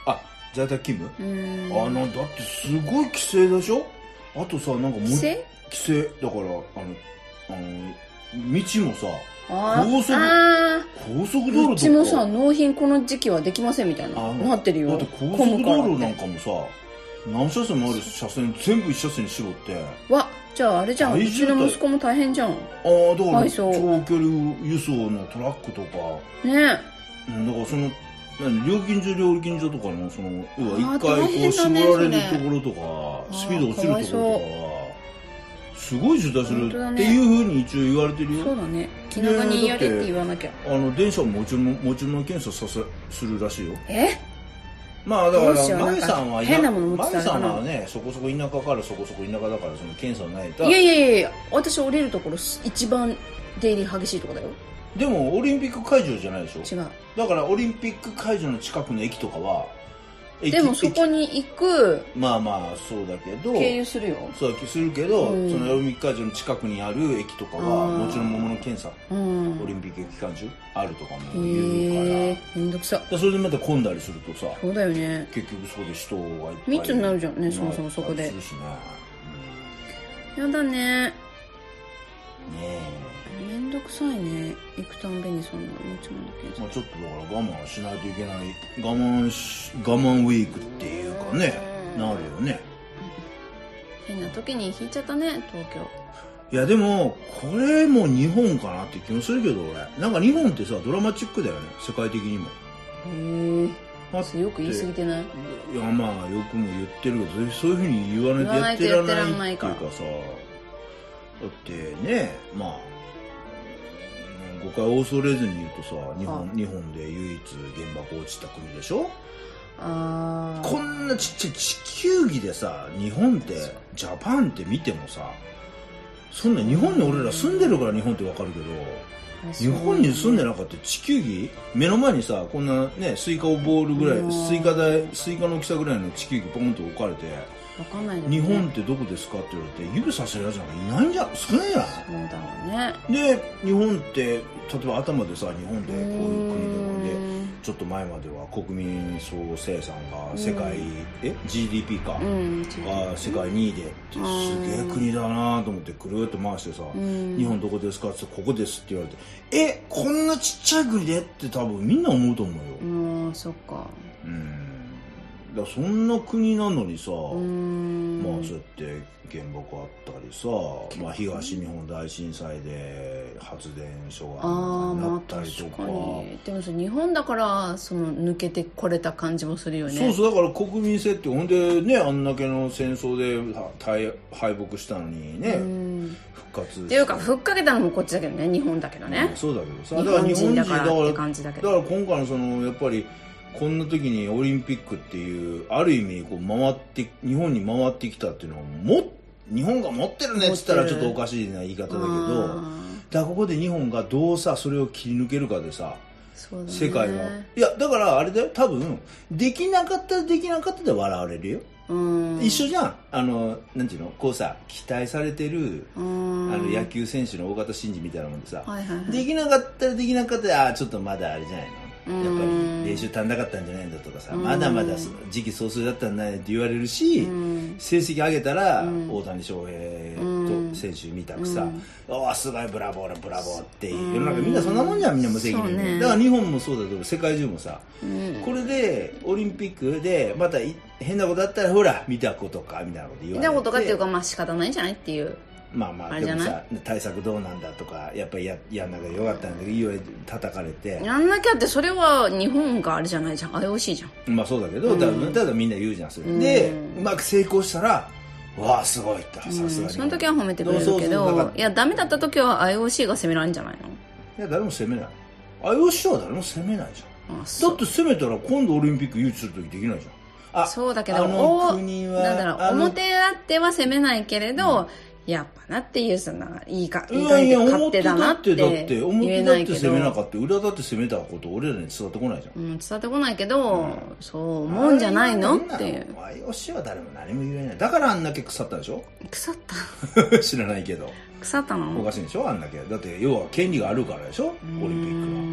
在宅勤務、あのだってすごい規制でしょ。あとさ、なんかも規制規制だから、あのあの道もさ、 あ高速あ高速道路とかうちもさ、納品この時期はできませんみたいななってるよ。 だって高速道路なんかもさ、何車線もある車線全部一車線に絞って、 わ、じゃああれじゃん、うちの息子も大変じゃん。 ああ、だから長配送距離輸送のトラックとかね。 うんだからその何料金所料金所とかのその要はあー一回こう大変だ絞ねられるそれところとかースピード落ちるところとかはすごい渋滞する本当だねっていうふうに一応言われてるよ。 そうだね、気長にやれって言わなきゃ。 あの電車ももちろんもちろん検査させするらしいよ。 えまあだからどうしようマイさんは変なもの持ってマイたらかなさんはねそこそこ田舎からそこそこ田舎だからその検査ないと。 いやいやいやいや、私降りるところ一番出入り激しいとこだよ。 でもオリンピック会場じゃないでしょ。 違う。 だからオリンピック会場の近くの駅とかは駅でもそこに行くまあまあそうだけど経由するよ。 そうするけど、 うんそのオリンピック会場の近くにある駅とかはあーもちろん桃の検査、 うん。 オリンピック期間中あるとかも言うへえから、 めんどくさ。 でそれでまた混んだりするとさそうだよね。 結局そこで人がいっぱい密になるじゃんね、そもそもそこで。 するしね、 やだね。 うん、ねめんどくさいね。行くたんびにそんな持ち物え、 検まあ、ちょっとだから我慢しないといけない我慢し我慢ウィークっていうかねなるよね。 変な時に引いちゃったね、東京。 いやでもこれも日本かなって気もするけど俺なんか日本ってさドラマチックだよね世界的にも。 へだってえ。よく言い過ぎてない？ いやまあよくも言ってるけどそういうふうに言わないとやってらんないっていうかさだってねまあ誤解を恐れずに言うとさ日本日本で唯一原爆落ちた国でしょ。 ああ。 こんなちっちゃい地球儀でさ日本ってジャパンって見てもさそんな日本に俺ら住んでるから日本ってわかるけど日本に住んでなかった地球儀目の前にさこんなねスイカをボールぐらいスイカ大スイカの大きさぐらいの地球儀ポンと置かれてわかんない、ね、 日本ってどこですかって言われて指させるやつなんかいないんじゃん少ないやん。 そうだろうね。 で日本って例えば頭でさ日本でこういう国ででちょっと前までは国民総生産が世界え ジーディーピー か、 うん、 が世界にいでってすげえ国だなと思ってくるっと回してさ日本どこですかってここですって言われてえこんなちっちゃい国でって多分みんな思うと思うよ。 うんそっか。 うんだからそんな国なのにさうんまあそうやって原爆あったりさ、まあ、東日本大震災で発電所がなったりとか、 あ、まあ、確かにでもさ日本だからその抜けてこれた感じもするよね。 そうそうだから国民性ってほんでねあんだけの戦争で敗敗北したのにね復活っていうかふっかけたのもこっちだけどね日本だけどね、 うん、そうだけどさ日本人だからって感じだけどだから今回のそのやっぱりこんな時にオリンピックっていうある意味こう回って日本に回ってきたっていうのはも日本が持ってるねっつったらちょっとおかしいな言い方だけどだからここで日本がどうさそれを切り抜けるかでさそうだね、 世界がいやだからあれだよ多分できなかったらできなかったで笑われるよ。うん一緒じゃんあのなんていうのこうさ期待されてるあの野球選手の大型新人みたいなもんでさ、はいはいはい、できなかったらできなかったらあちょっとまだあれじゃないのやっぱり練習足んなかったんじゃないんだとかさまだまだ時期尚早だったんだねって言われるし成績上げたら大谷翔平と選手みたくさおおすごいブラボーブラボーって世の中みんなそんなもんじゃんみんな無責任で、ね、だから日本もそうだけど世界中もさこれでオリンピックでまた変なことあったらほら見たことかみたいなこと言われて見たことかっていうかまあ仕方ないんじゃないっていうまあまあでもさ対策どうなんだとかやっぱり や, やんなきゃよかったんだけどいろいろ叩かれてやんなきゃってそれは日本があれじゃないじゃん アイオーシー じゃんまあそうだけどただ、うん、ただみんな言うじゃんそれ、うん、でうまく成功したらわあすごいってさすがに、うん、 その時は褒めてくれるけどいやダメだった時は アイオーシー が責められるんじゃないの。 いや誰も責めない アイオーシー は誰も責めないじゃん。だって責めたら今度オリンピック誘致する時できないじゃん。あそうだけどあの国はなんだろう表あっては責めないけれど、うんやっぱなっていうそんないいかいいかい勝手だなって言えないけど表だって攻めなかった裏だって攻めたこと俺らに伝わってこないじゃん、 うん、伝わってこないけど、うん、そう思うんじゃないのっていうアイオーシー は誰も何も言えないだからあんだけ腐ったでしょ。 腐った知らないけど腐ったのおかしいでしょあんだけだって要は権利があるからでしょオリンピックは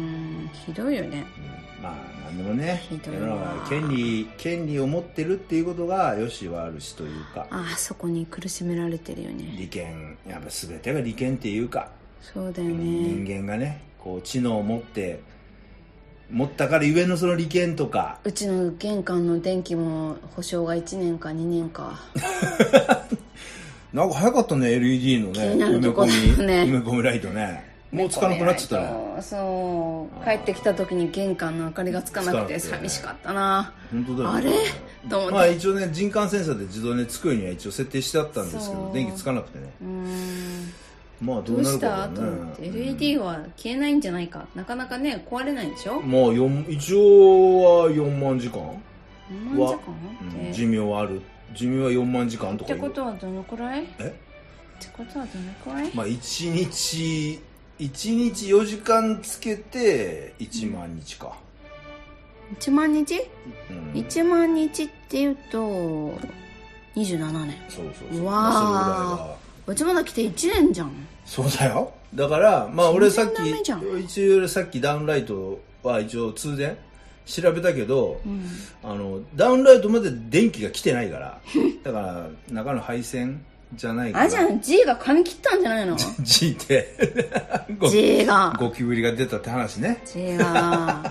ひどいよね、 うん、まあなんでもね、世の中権利権利を持ってるっていうことがよし悪しというか、 ああそこに苦しめられてるよね。 利権、やっぱ全てが利権っていうか、 そうだよね、 人間がねこう知能を持って持ったからゆえのその利権とか、 うちの玄関の電気も保証がいちねんかにねんかなんか早かったね エルイーディー のね、 気になるとこだよね、 埋め込みライトね、もうつかなくなっちゃったね。 そう帰ってきた時に玄関の明かりがつかなくて寂しかったな。 本当だよ、ね、 あれと思って、 まあ一応ね人感センサーで自動でつくようには一応設定してあったんですけど、電気つかなくてね、うーんまあどうなるかね。どうしたと思って エルイーディー は消えないんじゃないか、なかなかね壊れないんでしょ。 まあ一応はよんまんじかんはよんまんじかん、 うん、寿命はある、寿命はよんまんじかんとか。 ってことはどのくらい？えってことはどのくらい？まあいちにちいちにちよじかんつけていちまんにちか、 いちまんにち、うん、いちまんにちっていうとにじゅうななねん。 そうそうそう、 うわあ、うちまだ来ていちねんじゃん。 そうだよ。だからまあ俺さっき一応さっきダウンライトは一応通電調べたけど、うん、あのダウンライトまで電気が来てないからだから中の配線じゃないかな。あ、じゃん G が髪切ったんじゃないの？ G って G がゴキブリが出たって話ね。 G が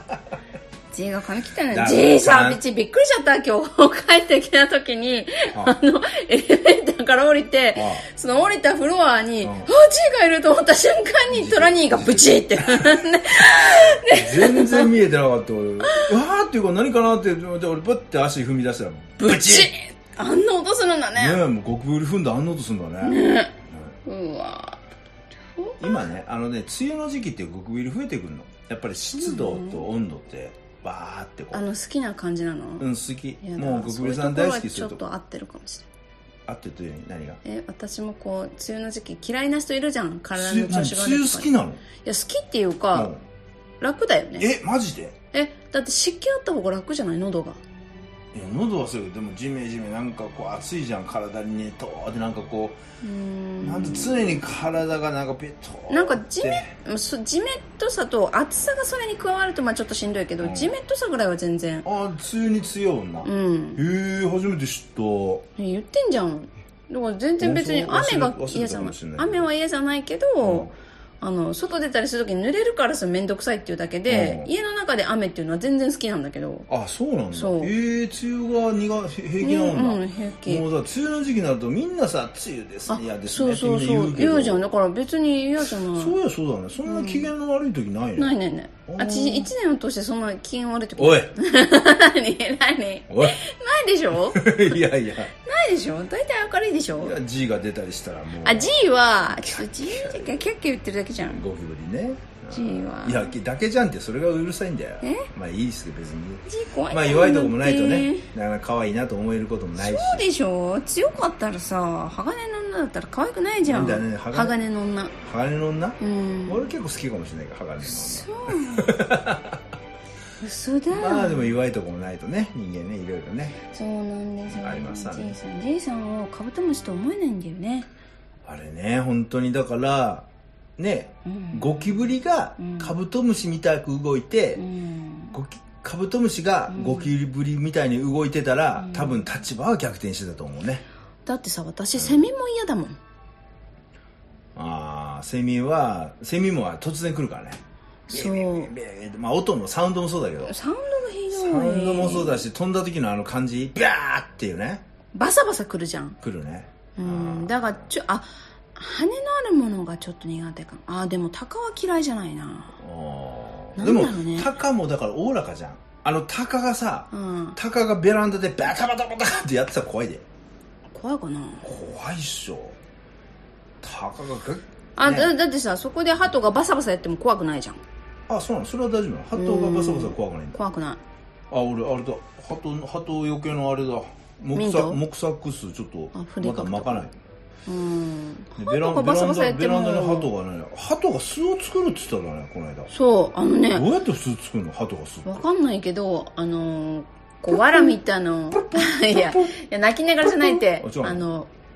G が髪切ったのよ。G さん、うちびっくりしちゃった。今日帰ってきた時に、あの、エレベーターから降りて、ああその降りたフロアに、あ、G がいると思った瞬間にトラニーがブチって。全然見えてなかった俺。うわーっていうか何かなって、俺バッて足踏み出したら、ブチあんな音するんだね。ねえ、もうゴキブリ踏んだあんな音するんだね。ねえ。うわ今ね、あのね、梅雨の時期ってゴキブリ増えてくるの。やっぱり湿度と温度って、バーってこう。あの、好きな感じなの？うん、好き。もうゴキブリさん大好きすると。ちょっと合ってるかもしれない。合ってるという何が？え、私もこう、梅雨の時期嫌いな人いるじゃん。体の調子が悪い。梅雨好きなの？いや、好きっていうか、楽だよね。え、マジで？え、だって湿気あった方が楽じゃない？喉が。いや喉はそうよ。でもジメジメなんかこう暑いじゃん、体にねとーってなんかこう、うーんなんと常に体がなんかペットーなんかジメジメっとさと暑さがそれに加わるとまあちょっとしんどいけど、うん、ジメっとさぐらいは全然。あ、梅雨に強いな。うん。へえ、初めて知った。言ってんじゃん。だから全然別に雨が嫌じゃない。雨は嫌じゃないけど。うんあの外出たりするときに濡れるからさめんどくさいっていうだけで、うん、家の中で雨っていうのは全然好きなんだけど。あ、そうなんだ。そう。えー、梅雨が苦平気なんだ。うん、平気。もうさ、梅雨の時期になるとみんなさ、梅雨ですね、嫌ですねってみんな言うけど。そうそうそう。言うじゃん。だから別に嫌じゃない。そうや、そうだね。そんな機嫌の悪い時ないね。うん、ないねね。あっち一年を通してそんな機嫌悪い時。おい何何おいないでしょいやいや。ないでしょ大体明るいでしょいや、G が出たりしたらもう。あ、G は、ちょっと G がキャッキャ言ってるだけじゃん。ゴキブリね。G は。いや、だけじゃんって、それがうるさいんだよ。えまあいいっすけど別に。G 怖い。まあ弱いとこもないとね、だから可愛いなと思えることもないし。そうでしょ強かったらさ、鋼の女だったら可愛くないじゃん。だね、鋼の女。鋼の女うん。俺結構好きかもしれないから、鋼の女。そう。嘘だ。まあでも弱いとこもないとね、人間ね、いろいろね。そうなんですよ。ありますさね。J さん、J さんをカブトムシと思えないんだよね。あれね、本当にだから、ね、うん、ゴキブリがカブトムシみたく動いて、うん、ゴキカブトムシがゴキブリみたいに動いてたら、うん、多分立場は逆転してたと思うね。だってさ、私、セミも嫌だもん。うん、ああ、セミは、セミも突然来るからね。そう。まあ音のサウンドもそうだけど。サウンドがひどい。サウンドもそうだし、飛んだ時のあの感じ、ビャーっていうね。バサバサ来るじゃん。来るね。うん。だからちょ、あ、羽のあるものがちょっと苦手かな。あ、でもタカは嫌いじゃないな。ああ。でも、タカもだからおおらかじゃん。あのタカがさ、うん、タカがベランダでバタバタバタってやってたら怖いで。怖いかな。怖いっしょ。タカがグッ、ね、あ、だ、だってさ、そこでハトがバサバサやっても怖くないじゃん。あ、そうなの。それは大丈夫なの。ハトがバサバサ怖くないんだ。怖くない。あ、俺あれだ。ハトハトよけのあれだ。木サ木サックスちょっとまた巻かない。うん。ベランダベランダベランダにハトがね、ハトが巣を作るって言ったらね、この間。そう、あのね。どうやって巣作るの？ハトが巣。わかんないけど、あのこう藁みたいのいやいや泣きながらじゃないってあの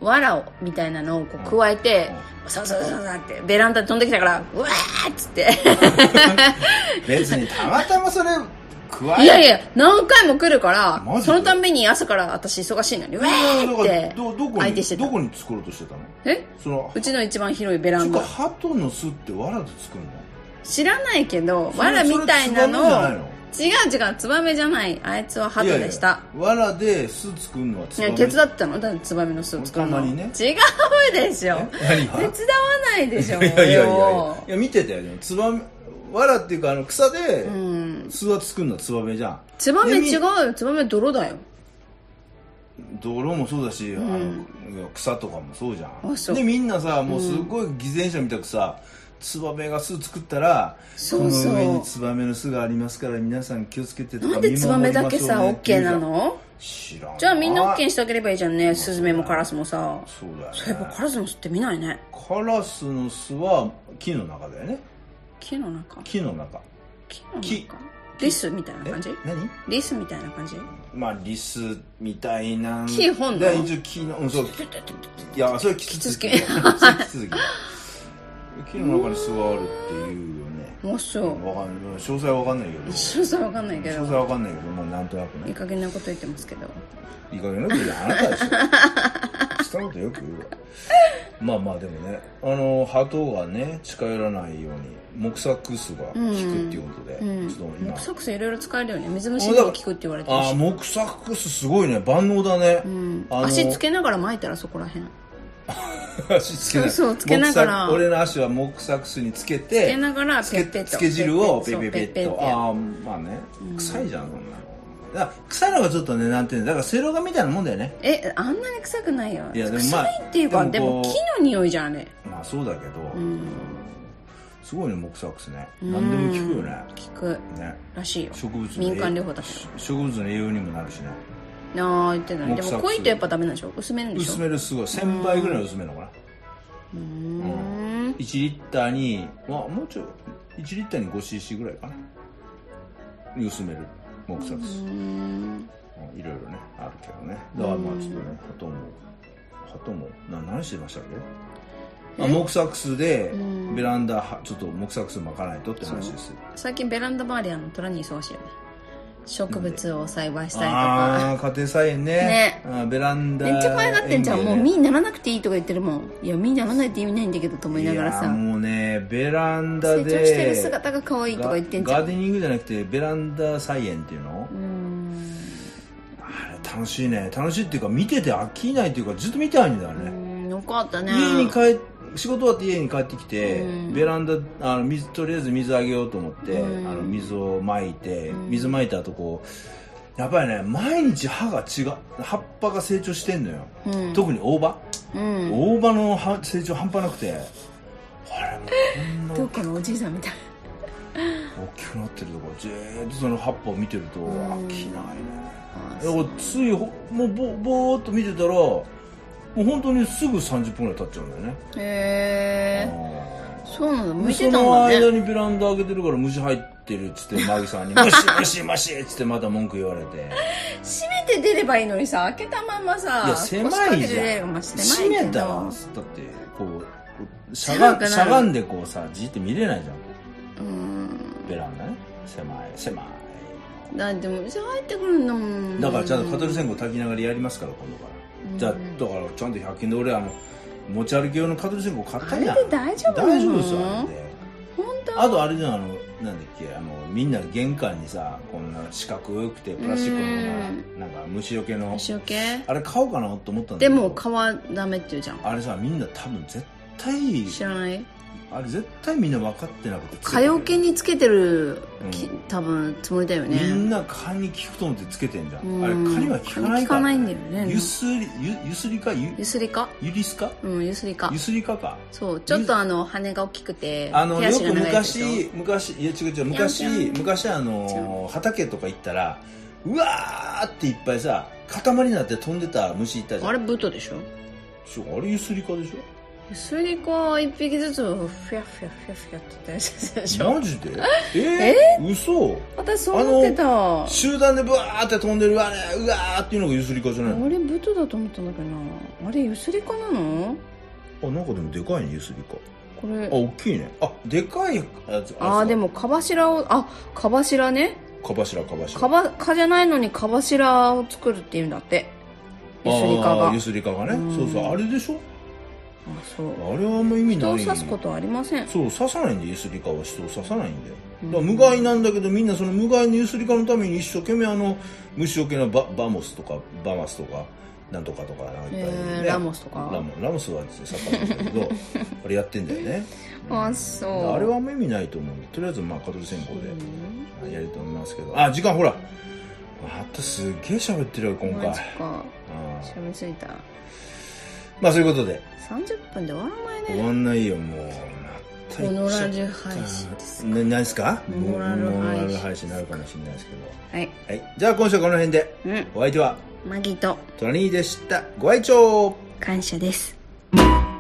藁をみたいなのをこう加えて、うん、ササササってベランダで飛んできたからうわーっつって別にたまたまそれ加えいやいや何回も来るからそのために朝から私忙しいのにうわーって相手してた。 どこに作ろうとしてたの？ えそのうちの一番広いベランダ。 鳩の巣って藁で作るの？ 知らないけど藁みたいなのを違う違うツバメじゃないあいつは鳩でした。 いやいや藁で巣作るのはツバメ。 手伝ったのだツバメの巣を作るの。 たまにね。 違うでしょ。 何が？ 手伝わないでしょ。 いやいやいやいやいや見てたよね。ツバメ藁っていうかあの草で巣は作るのはツバメじゃん。 ツバメ違うよ。ツバメ泥だよ。 泥もそうだし、うん、あの草とかもそうじゃん。そうでみんなさもうすごい偽善者みたくさ、ツバメが巣作ったらそうそうこの上にツバメの巣がありますから皆さん気をつけてとか。 なんでツバメだけさ OK なの？ 知らん。 じゃあみんな OK にしてあげればいいじゃんね。スズメもカラスもさ。 そうだよね。 そういえばカラスの巣って見ないね。 カラスの巣は木の中だよね。 木の中木の中木の中リスみたいな感じ？ 何？ リスみたいな感じ？ まあリスみたいな木本の一応木の、うん、そういやそれキツツキキツツキ木の中に巣があるっていうよね。 もうそうわかんない詳細はわかんないけど詳細わかんないけど詳細はわかんないけどもうなんとなくねいい加減なこと言ってますけどいい加減なこと言うあなたでしょしたことよく言うわ。まあまあでもねあの鳩がね近寄らないように木作巣が効くっていうことで、うんうん、ちょっと今木作巣いろいろ使えるよね。水虫にも効くって言われてるし。 ああ木作巣すごいね万能だね、うん、 足つけながら巻いたらそこらへん足つけながらそうそうつけながら俺の足は木作巣につけてつけながらペッペッとつけ汁をペッペッペッとああまあね臭いじゃんそんなの。だから臭いのがちょっとねなんていうのだからセロガみたいなもんだよね。 えあんなに臭くないよ。 いやでも、まあ、 臭いっていうか でも, でも木の匂いじゃんね。 まあそうだけど、うん、すごいね木サックスね何でも効くよね。 効くねらしいよ。 植物の民間療法だけど植物の栄養にもなるしね。 ああ言ってたね。でも濃いとやっぱダメなんでしょ。薄めるんでしょ。 薄めるすごいせんばいぐらい薄めるのかな。うん、うん、いちリッターに、まあ、もうちょいちリッターに ごシーシー ぐらいかな薄める木サックス。いろいろねあるけどね。だからまあちょっとね鳩も鳩もな何してましたっけ。あ木サックスでベランダちょっと木サックス巻かないとって話です。 最近ベランダ周りあの虎に忙しいよね。植物を栽培したりとか。 ああ家庭菜園ね。 ねあベランダめっちゃ可愛がってんじゃん。もう実にならなくていいとか言ってるもん。いや実にならないって意味ないんだけどと思いながらさ。 いやもうねベランダで成長してる姿が可愛いとか言ってんじゃん。 ガーデニングじゃなくてベランダ菜園っていうの。うん楽しいね。楽しいっていうか見てて飽きないっていうかずっと見てあるんだよね。 うんよかったね。 家に帰仕事終わって家に帰ってきてベランダあの水とりあえず水あげようと思ってあの水をまいて水まいた後こうやっぱりね毎日葉が違う葉っぱが成長してんのよ、うん、特に大葉、うん、大葉の成長半端なくてあれこんなどっかのおじいさんみたい大きくなってるとこじーっとその葉っぱを見てると飽きないね。だからついもうぼぼーっと見てたらもう本当にすぐさんじゅっぷんぐらい経っちゃうんだよね。 へえそうなんだ。向いてたんだね。その間にベランダ開けてるから虫入ってるっつってマギさんに「ムシムシムシ」っつってまた文句言われて閉めて出ればいいのにさ開けたままさいや狭いじゃん。閉めたらだってこうしゃがしゃがんでこうさじって見れないじゃん。うんベランダね狭い狭いだってもう入ってくるんだもん。 だからちゃんと蚊取り線香炊きながらやりますから今度から。じゃあだからちゃんとひゃく均で俺あの持ち歩き用の蚊取り線香買ったじゃん。 あれで大丈夫なの？ 大丈夫ですよあれで。 本当？ あとあれじゃんあのなんだっけあのみんな玄関にさこんな四角くてプラスチックのなんか虫除けの虫除けあれ買おうかなと思ったんだけど。 でも蚊はダメって言うじゃん。 あれさみんな多分絶対知らない。 あれ絶対みんな分かってなくて蚊よけにつけてる、うん、多分つもりだよね。 みんな蚊に効くと思ってつけてんじゃん、うん、あれ蚊には効かないから、ね、 効かないんだよね。 ゆすり ゆ, ゆすりかゆ, ゆすりかゆりすかうんゆすりかゆすりかかそうちょっとあの羽が大きくてあのよく昔昔いや違う違う昔昔あの畑とか行ったらうわーっていっぱいさ塊になって飛んでた虫いたじゃん。 あれブトでしょ。 あれゆすりかでしょ。 ユスリカ一匹ずつフィャフィャフィャフィャって言ったやつでしょ。 マジでえー、え嘘。 私そう思ってた。 集団でブワーって飛んでるあれうわーっていうのがユスリカじゃないの？ あれブトだと思ったんだけどな。あれユスリカなの？ あ、なんかでもでかいねユスリカ。 これあ、大きいね。あ、でかいやつ。 ああ、でも蚊柱を、あ、蚊柱ね。 蚊柱蚊柱。 蚊ば蚊じゃないのに蚊柱を作るっていうんだって。ユスリカが。 ユスリカがね。そうそう、あれでしょ。 あ、そう。 あれはあんま意味ない。 人を刺すことはありません。 そう、刺さないんでユスリカは人を刺さないんだよ。だから無害なんだけど、みんなその無害のユスリカのために一生懸命あの虫除けのババモスとかバマスとかなんとかとかなんかいっぱいいるね、 えー、ラモスとかラモラモスはさっぱりだけどあれやってんだよね。 あ、そう。 あれはあんま意味ないと思う。とりあえずまあ蚊取り線香でやると思いますけど。あ、時間ほらまたすっげえ喋ってるよ今回。 マジか。喋りすぎた。 まあそういうことでさんじゅっぷんで終わらないね。 終わんないよもう。 モノラル配信ですか。 な、なんですか？ モノラル配信。 配信になるかもしれないですけど。 はい。 はい。じゃあ今週はこの辺で。うん。お相手はマギとトラニーでした。ご愛聴感謝です。